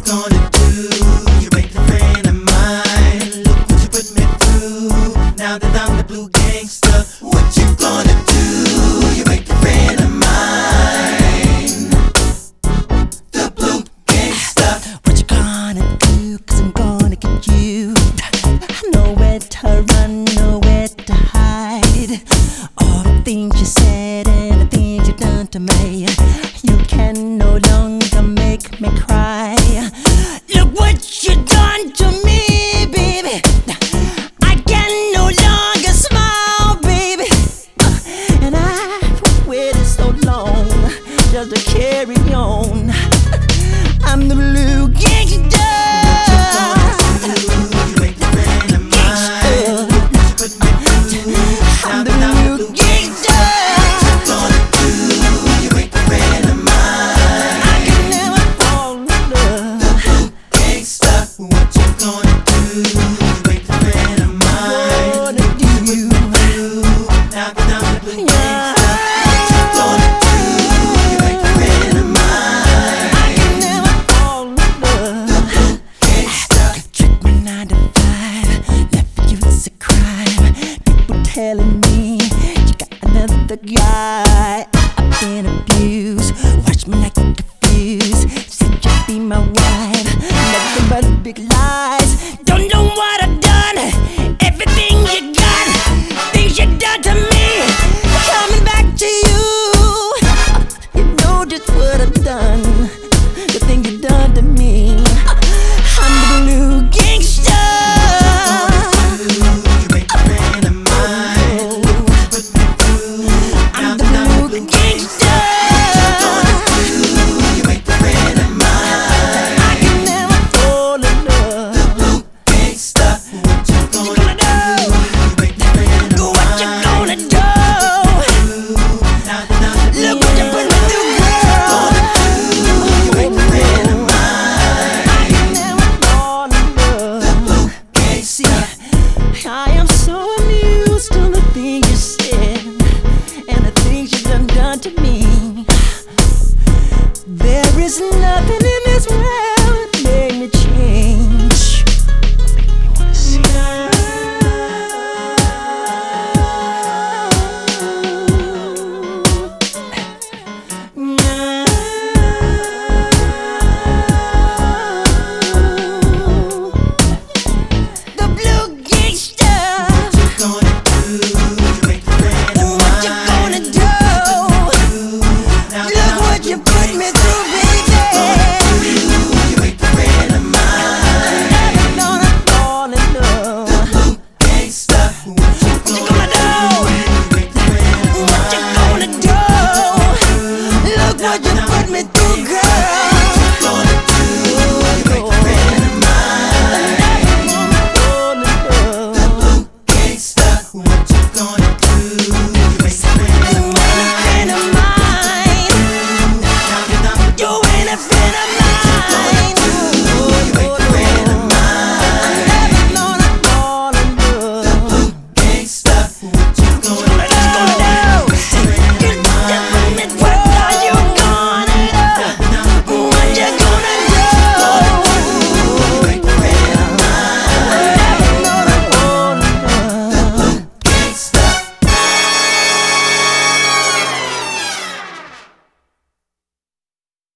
gonna do? You ain't a friend of mine. Look what you put me through. Now that I'm the blue gangster, what you gonna do? You ain't a friend of mine. The blue gangster. What you gonna do? 'Cause I'm gonna get you. I know where to run, know where to hide. All the things you said and the things you done to me, you can no longer make me cry. Look what you done to me, baby. I can no longer smile, baby. And I've waited so long just to carry on. I'm the blue gangster. I'm the blue gangster. What you gonna do? You ain't a friend of mine. I can never fall in love. The blue gangster. What you gonna do? You ain't a friend of mine. Gonna do. Now that I'm the blue gangster. What you gonna do? You ain't a friend of mine. I can never fall in love. The blue gangster. Trick my 9 to 5, left you is a crime. People telling me you got another guy. I've been abused, watch me like a confused. Said you'd be my wife, nothing but big lies. Don't know what I've done, everything you got, things you done to me, coming back to you. You know just what I've done, the thing you done to me. I'm the blue gangster. You ain't a friend of mine. Put me through. I'm the blue gangster. You ain't a friend of mine. I can never fall in love. The blue gangster. What you gonna do? You ain't a friend of What you mine. gonna do? Now that I'm the Look what you put me through, girl. you ain't a friend of mine. I can never fall in love. Gangster. I am so amused on the things you said and the things you done to me. There is nothing